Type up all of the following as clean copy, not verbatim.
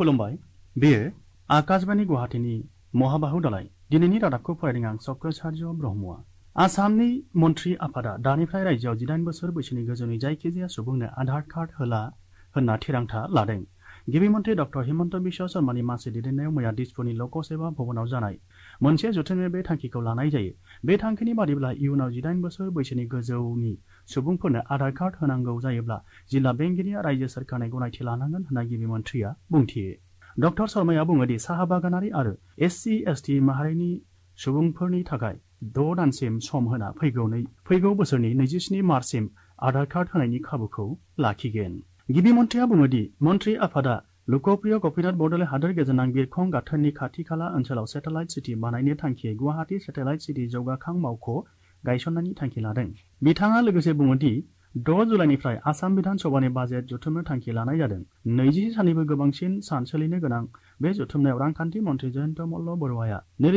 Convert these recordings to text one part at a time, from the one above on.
खुलुमबाय बेयो आकाशबाणी गुवाहाटीनि महाबाहु दालाय दिनैनि रादाबखौ फरायदों आं चक्रसार्य ब्रह्मआ आसामनि मन्थ्रि आफादा दानिफ्राय रायजोआव 18 बोसोर बैसोनि गोजौनि जायखिजाया सुबुंनो आधार कार्ड होला होनना थिरांथा लादों। गिबि मन्थ्रि डक्टर हिमन्त बिश्व शर्मानि मासि दैदेननायाव मैया दिसपुरनि लक सेवा भवनाव जानाय मोनसे जथुमाव बे थांखिखौ लानाय जायो। बे थांखिनि बादिब्ला इयुनाव 18 बोसोर बैसोनि गोजौनि सुबुंफोरनो आधार कार्ड होनांगौ जायोब्ला जिल्ला बेंगिरिया रायजो सोरखारनि गनायथि लानांगोन होनना गिबि मन्थ्रिया बुंथियो। डक्टर शर्माया बुङोदि साहा बागानारि आरो SC/ST माहारिनि सुबुंफोरनि थाखाय 6 दानसिम सम होना फैगौ बोसोरनि 27 मार्चसिम आधार कार्ड होनायनि खाबुखौ लाखिगोन। गिबि मन्थ्रिया बुङोदि मन्थ्रि आफादा लोकप्रिय गपिनाथ बरदलै हादोर गेजेरनां बिरखं गाथोननि खाथि खाला ओनसोलाव सेटेलाइट सिटी बानायनो थांखियै गुवाहाटी सेटेलाइट सिटी जौगाखां मावख' गायसननायनि थांखि लादों। बिथाङा लोगोसे बुङोदि 6 जुलाइनिफ्राय आसाम बिधान सभानि बाजेट जथुमनो थांखि लानाय जादों। 20 साननिबो गोबांसिन सान सोलिनो गोनां बे जथुमनायाव रांखान्थि मन्थ्रि जयन्त मल्ल बरुवाया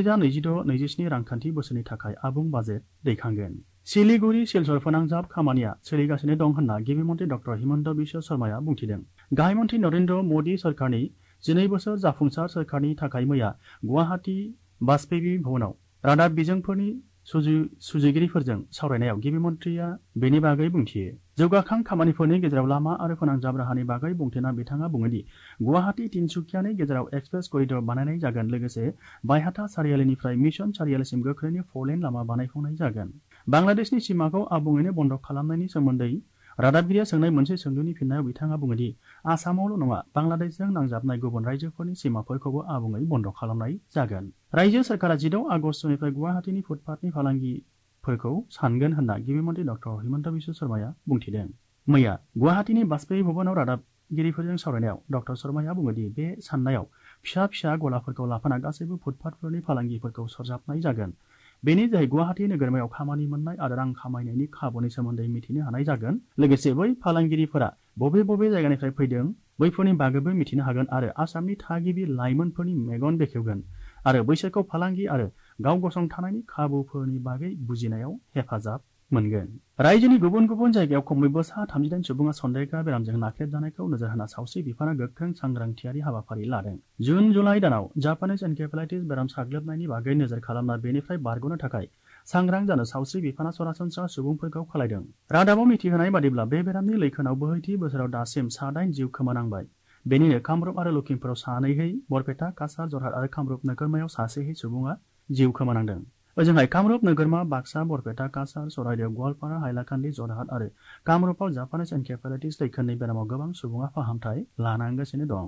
2026-27 रांखान्थि बोसोरनि थाखाय आबुं बाजेट दैखांगोन। सिलिगुरि सिलचर फोनांजाब खामानिया सोलिगासिनो दं होनना गिबि मन्थ्रि डक्टर हिमन्त बिश्व शर्माया बुंथिदों। गाहाय मन्थ्रि नरेन्द्र मोदी सरकारनि 12 बोसोर जाफुंसार सोरखारनि थाखाय मैया गुवाहाटी बाजपेयी भवनाव रादाब बिजोंफोरनि सुजुगिरिफोरजों सावरायनायाव गिबि मन्थ्रिया बेनि बागै बुंथियो। जौगाखां खामानिफोरनि गेजेराव लामा आरो फोनांजाब राहानि बागै बुंथिना बिथाङा बुङोदि गुवाहाटी तिनसुकियानि गेजेराव एक्सप्रेस करिडर बानायनाय जागोन। लोगोसे बायहाथा सारियालिनिफ्राय मिशन सारियालिसिम गोख्रैनो 4 लेन लामा बानायफुंनाय जागोन। बांलादेशनि सिमाखौ आबुङैनो बन्द खालामनायनि सोमोन्दै रादाबगिरिया सोंनाय मोनसे सोंलुनि फिननायाव बिथाङा बुङोदि आसामावल' नङा बांलादेशजों नांजाबनाय गुबुन रायजोफोरनि सिमाफोरखौबो आबुङै बन्द खालामनाय जागोन। रायजो सोरखारा 16 आगस्तनिफ्राय गुवाहाटीनि फुटपाथनि फालांगिफोरखौ सानगोन होनना गिबि मन्थ्रि डक्टर हिमन्त बिश्व शर्माया बुंथिदों। मैया गुवाहाटीनि बाजपेयी भवनाव रादाबगिरिफोरजों सावरायनायाव डक्टर शर्माया बुङोदि बे साननायाव फिसा फिसा गलाफोरखौ लाफाना गासैबो फुटपाथफोरनि फालांगिफोरखौ सरजाबनाय जागोन। बेनि जोहै गुवाहाटी नोगोरमायाव खामानि मोननाय आरो रां खामायनायनि खाबुनि सोमोन्दै मिथिनो हानाय जागोन। लोगोसे बै फालांगिरिफोरा बबे जायगानिफ्राय फैदों बैफोरनि बागैबो मिथिनो हागोन आरो आसामनि थागिबि लाइमोनफोरनि मेगन बेखेवगोन आरो बैसोरखौ फालांगि आरो गाव गसंथानायनि खाबुफोरनि बागै बुजिनायाव हेफाजाब मोनगोन। रायजोनि गुबुन गुबुन जायगायाव खमैबो 38 सुबुङा सन्देरग्रा बेरामजों नाख्रेबजानायखौ नोजोर होना सावस्रि बिफाना गोख्रों सांग्रांथियारि हाबाफारि लादों। जुन जुलाइ दानाव जापानिज एनकेफेलाइटिस बेराम साग्लोबनायनि बागै नोजोर खालामना बेनिफ्राय बारग'नो थाखाय सांग्रां जानो सावस्रि बिफाना सरासनस्रा सुबुंफोरखौ खावलायदों। रादाबाव मिथिहोनाय बादिब्ला बे बेरामनि लैखोनाव बोहैथि बोसोराव दासिम 8 जिउ खोमानांबाय। बेनिनो कामरुप आरो लखिमपुराव 2 बरपेटा काछार जरहाट आरो कामरुप नोगोरमायाव 1 सुबुङा जिउ खोमानांदों। ओजोंहाय कामरुप नोगोरमा बाक्सा बरपेटा काछार चराइदेव गवालपारा हाइलाकान्दि जरहाट आरो कामरुपआव जापानिज एनकेफेलाइटिस लैखोननि बेरामाव गोबां सुबुङा फाहामथाय लानांगासिनो दं।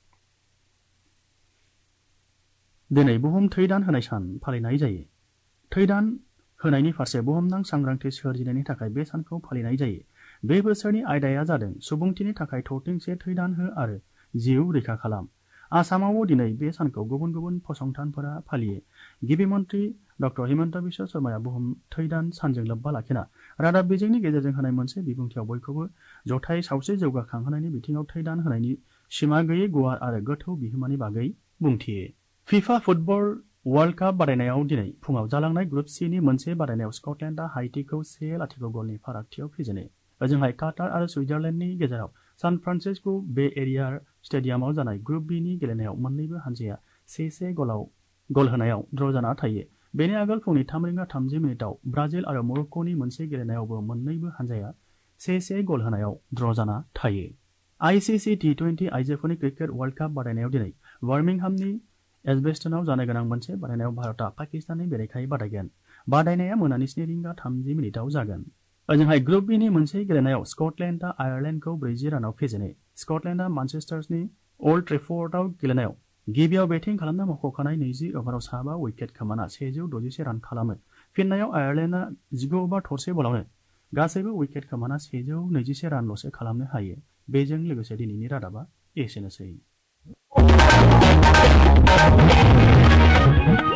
दिनै बुहुम थै दान होनाय सान फालिनाय जायो। थै दान होनायनि फारसे बुहुमनां सांग्रांथि सोरजिनायनि थाखाय बे सानखौ फालिनाय जायो। बे बोसोरनि आयदाया जादों सुबुंथिनि थाखाय थरथिंसे थै दान हो आरो जिउ रैखा खालाम। आसामावबो दिनै बे सानखौ गुबुन गुबुन फसंथानफोरा फालियो। गिबि मन्थ्रि डक्टर हिमन्त बिश्व शर्माया बुहुम थै दान सानजों लोब्बा लाखिना रादाब बिजोंनि गेजेरजों होनाय मोनसे बिबुंथियाव बयखौबो जथाय सावस्रि जौगाखांहोनायनि बिथिङाव थै दान होनायनि सिमा गैयै गुवार आरो गोथौ बिहोमानि बागै बुंथियो। फिफा फुटबल वर्ल्ड काप बादायनायाव दिनै फुङाव जालांनाय ग्रुप C नि मोनसे बादायनायाव स्कटलेन्डआ हाइटिखौ 1-0 गलनि फारागथियाव फेजेनो। ओजोंहाय काटार आरो सुइजारलेन्डनि गेजेराव सान फ्रान्सिस्क' बे एरिया स्टेडियामाव जानाय ग्रुप B नि गेलेनायाव मोन्नैबो हानजाया 1-1 गल होनायाव ड्र' जाना थायो। बेनि आगोल फुंनि 3:30 ब्राजिल आरो मरक्क'नि मोनसे गेलेनायावबो मोन्नैबो हानजाया 1-1 गल होनायाव ड्र' जाना थायो। ICC T20 आइजोफोरनि क्रिकेट वर्ल्ड काप बादायनायाव दिनै बार्मिंहामनि एजबेस्टनआव जानो गोनां मोनसे बादायनायाव भारतआ पाकिस्ताननि बेरेखायै बादायगोन। बादायनाया मोनानि 7:30 जागोन। ओजोंहाय ग्रुप B नि मोनसे गेलेनायाव स्कटलेन्डआ आयारलेन्डखौ 40 रानाव फेजेनो। स्कटलेन्डआ मानचेस्टारनि अल्ड ट्रेफर्डआव गेलेनायाव गिबियाव बेटिं खालामना मख'खानाय 20 अभाराव 7 उइकेट खोमाना 161 रान खालामो। फिननायाव आयारलेन्डआ 19 अभार थरसे बलावनो गासैबो उइकेट खोमाना 121 रानल'सो खालामनो हायो। बेजों लोगोसे दिनैनि रादाबा एसेनोसै।